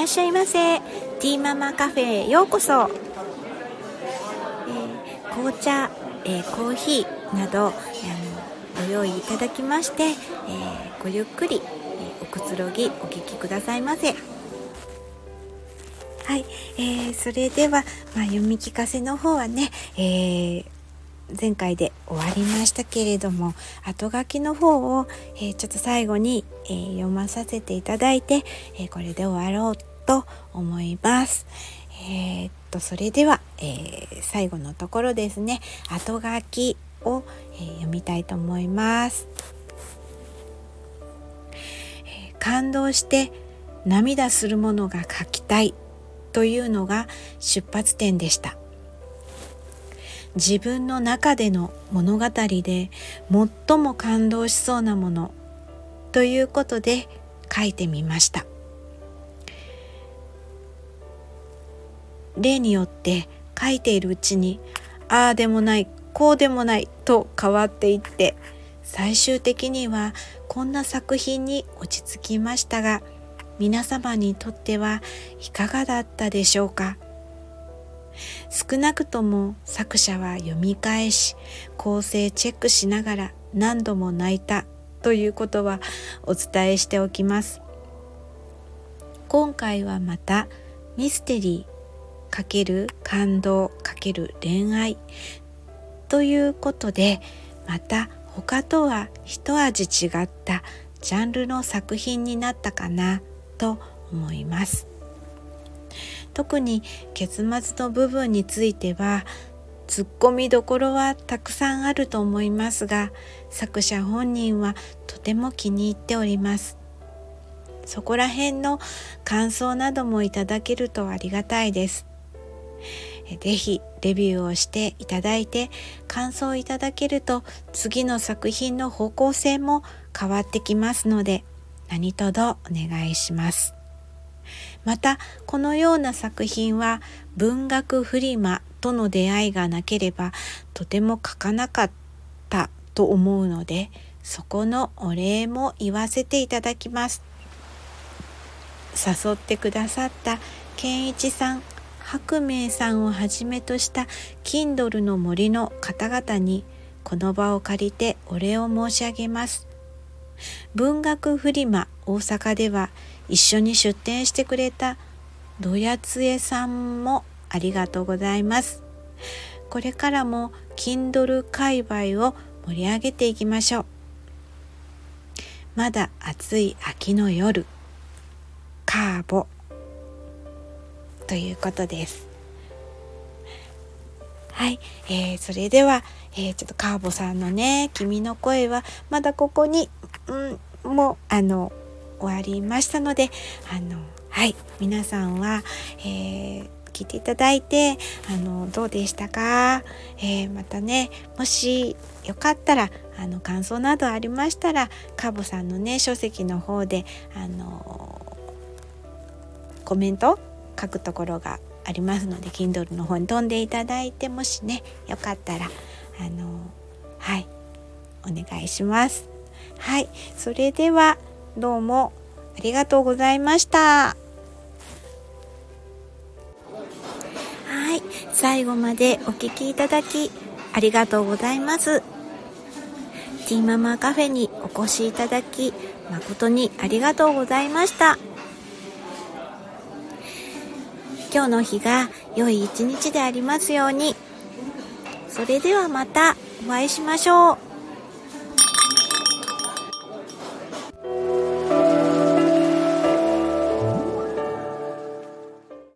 らっしゃいませ。ティーママカフェへようこそ。紅茶、コーヒーなどご用意いただきまして、ごゆっくり、おくつろぎお聞きくださいませ。はい、それでは、読み聞かせの方はね、前回で終わりましたけれども、後書きの方を、ちょっと最後に、読まさせていただいて、これで終わろうと思います。それでは、最後のところですね、後書きを、読みたいと思います。感動して涙するものが書きたいというのが出発点でした。自分の中での物語で最も感動しそうなものということで書いてみました。例によって書いているうちにああでもないこうでもないと変わっていって、最終的にはこんな作品に落ち着きましたが、皆様にとってはいかがだったでしょうか。少なくとも作者は読み返し、構成チェックしながら何度も泣いたということはお伝えしておきます。今回はまたミステリー×感動×恋愛ということで、また他とは一味違ったジャンルの作品になったかなと思います。特に結末の部分については突っ込みどころはたくさんあると思いますが、作者本人はとても気に入っております。そこら辺の感想などもいただけるとありがたいです。ぜひレビューをしていただいて感想をいただけると、次の作品の方向性も変わってきますので、何卒お願いします。またこのような作品は文学フリマとの出会いがなければとても書かなかったと思うので、そこのお礼も言わせていただきます。誘ってくださった健一さん、白明さんをはじめとした Kindle の森の方々にこの場を借りてお礼を申し上げます。文学フリマ大阪では一緒に出展してくれたどやつえさんもありがとうございます。これからも Kindle 界隈を盛り上げていきましょう。まだ暑い秋の夜、カーボということです。はい、それでは、ちょっとカーボさんのね、君の声はまだここに、もう終わりましたので、はい、皆さんは、聞いていただいてどうでしたか。またね、もしよかったら感想などありましたら、カーボさんのね書籍の方でコメント書くところがありますので、 Kindle の方に飛んでいただいて、もしねよかったらはい、お願いします。はい、それではどうもありがとうございました。はい、最後までお聞きいただきありがとうございます。ティーママカフェにお越しいただき誠にありがとうございました。今日の日が良い一日でありますように。それではまたお会いしましょう。